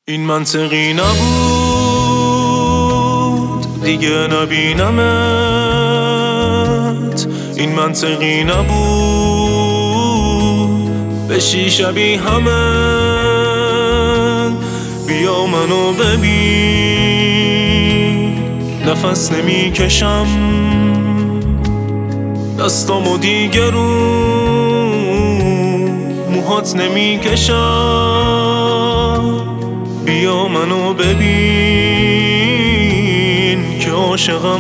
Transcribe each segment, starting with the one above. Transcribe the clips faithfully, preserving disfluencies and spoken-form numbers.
این منطقی نبود دیگه نبینمت، این منطقی نبود بشی شبیه همه. بیا منو ببین نفس نمی کشم، دستامو دیگه رو موهات نمی کشم. بیا منو ببین که عاشقم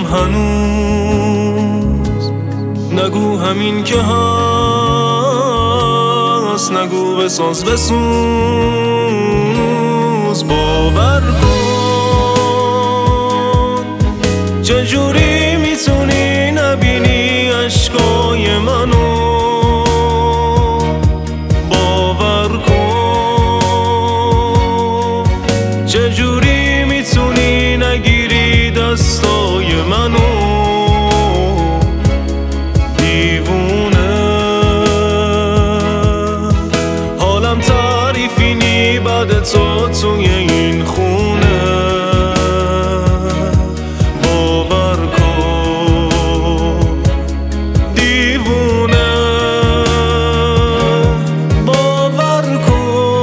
هنوز، نگو همین که هست، نگو بساز بسوز. باور کن چجوری میتونی نبینی عشقای منو، چجوری میتونی نگیری دستای منو. دیوونه حالم تعریفی نی بعد تو توی این خونه. باور کن دیوونه، باور کن.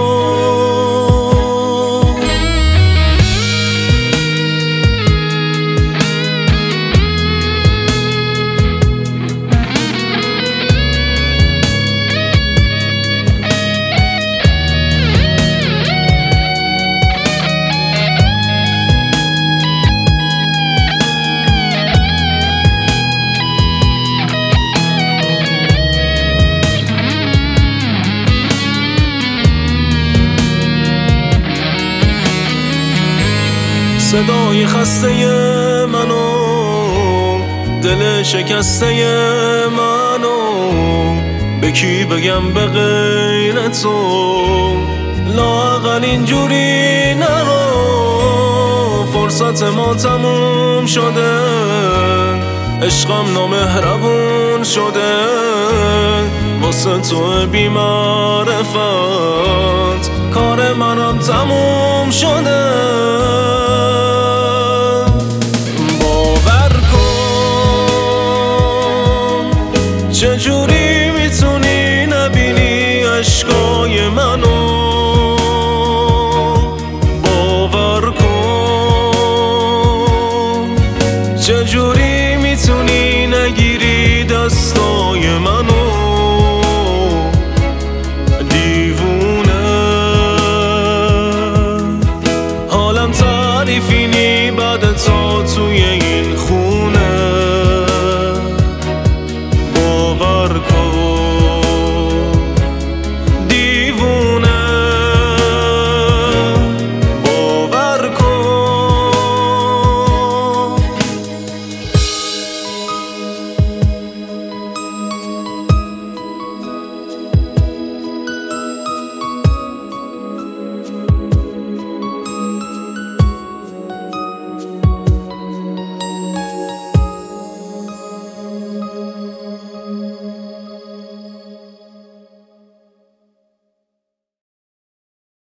صدای خسته منو، دل شکسته منو، به کی بگم به غیر تو؟ لااقل اینجوری نرو، فرصت ما تموم شده، عشقم نامهربون شده. واسه تو بی معرفت کار منم تموم شده.